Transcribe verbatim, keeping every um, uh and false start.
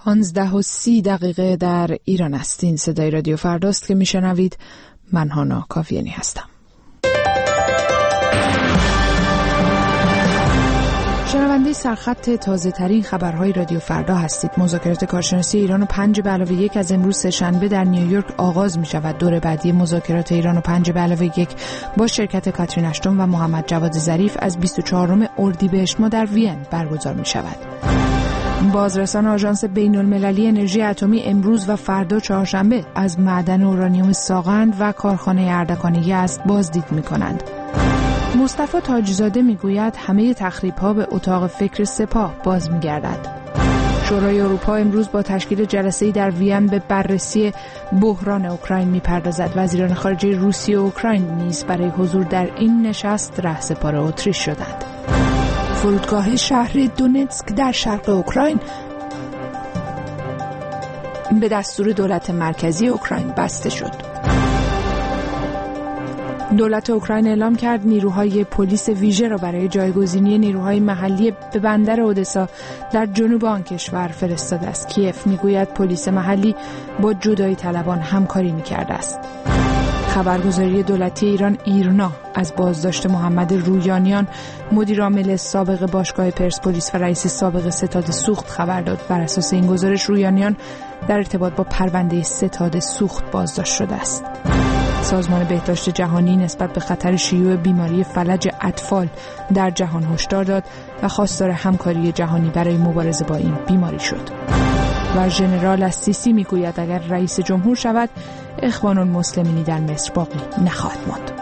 پانزده و سی دقیقه در ایران است. این صدای رادیو فرداست که میشنوید. من هانا کاویانی هستم. شنونده سرخط تازه ترین خبرهای رادیو فردا هستید. مذاکرات کارشناسی ایران و پنج به علاوه یک از امروز سه‌شنبه در نیویورک آغاز می شود. دور بعدی مذاکرات ایران و پنج به علاوه یک با شرکت کاترین اشتون و محمد جواد ظریف از بیست و چهارم اردیبهشت ماه در وین برگزار می شود. بازرسان آژانس بین‌المللی انرژی اتمی امروز و فردا چهارشنبه از معدن اورانیوم ساغند و کارخانه اردکان یزد بازدید می‌کنند. مصطفی تاجزاده میگوید همه تخریب‌ها به اتاق فکر سپاه باز می‌گردد. شورای اروپا امروز با تشکیل جلسه‌ای در وین به بررسی بحران اوکراین می‌پردازد. وزیران خارجه روسیه و اوکراین نیز برای حضور در این نشست رهسپار اتریش شدند. فرودگاه شهر دونتسک در شرق اوکراین به دستور دولت مرکزی اوکراین بسته شد. دولت اوکراین اعلام کرد نیروهای پلیس ویژه را برای جایگزینی نیروهای محلی به بندر اودسا در جنوب آن کشور فرستاده است. کیف میگوید پلیس محلی با جدایی طلبان همکاری میکرده است. خبرگزاری دولتی ایران ایرنا از بازداشت محمد رویانیان مدیرعامل سابق باشگاه پرسپولیس و رئیس سابق ستاد سوخت خبر داد. بر اساس این گزارش رویانیان در ارتباط با پرونده ستاد سوخت بازداشت شده است. سازمان بهداشت جهانی نسبت به خطر شیوع بیماری فلج اطفال در جهان هشدار داد و خواستار همکاری جهانی برای مبارزه با این بیماری شد. و ژنرال السیسی میگوید اگر رئیس جمهور شود اخوان المسلمین در مصر باقی نخواهد ماند.